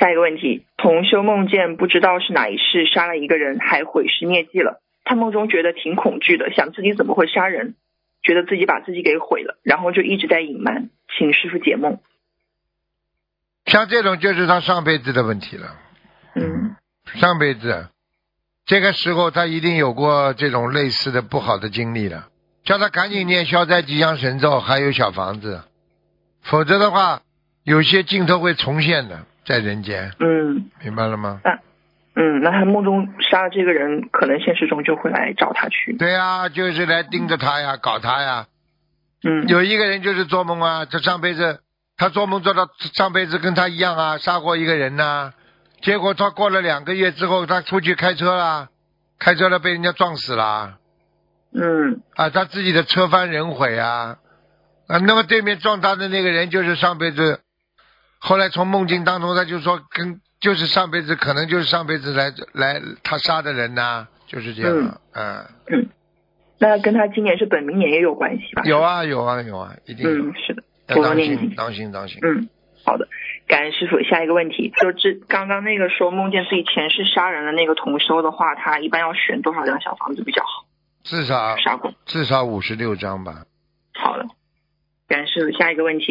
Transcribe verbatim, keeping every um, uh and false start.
下一个问题，同修梦见不知道是哪一世杀了一个人，还毁尸灭迹了。他梦中觉得挺恐惧的，想自己怎么会杀人，觉得自己把自己给毁了，然后就一直在隐瞒，请师父解梦。 像这种就是他上辈子的问题了。 嗯， 上辈子这个时候他一定有过这种类似的不好的经历了，叫他赶紧念消灾吉祥神咒还有小房子，否则的话有些镜头会重现的在人间。 嗯， 明白了吗？ 啊，嗯，那他梦中杀了这个人，可能现实中就会来找他去。 对啊，就是来盯着他呀，搞他呀。 嗯， 有一个人就是做梦啊，他上辈子他做梦做到上辈子跟他一样啊，杀过一个人呐、啊，结果他过了两个月之后，他出去开车了，开车了被人家撞死了。 嗯， 啊，他自己的车翻人毁啊，啊，那么对面撞他的那个人就是上辈子，后来从梦境当中他就说跟就是上辈子可能就是上辈子来来他杀的人呐、啊，就是这样。嗯嗯， 嗯，那跟他今年是本命年也有关系吧？ 有啊有啊有啊，一定有。 嗯，是的， 要当心多念经， 当心当心。 嗯，好的，感恩师傅。下一个问题就是刚刚那个说梦见自己前世杀人的那个同修的话，他一般要选多少张小房子比较好？ 至少杀过至少五十六张吧。 好的，感恩师傅。下一个问题。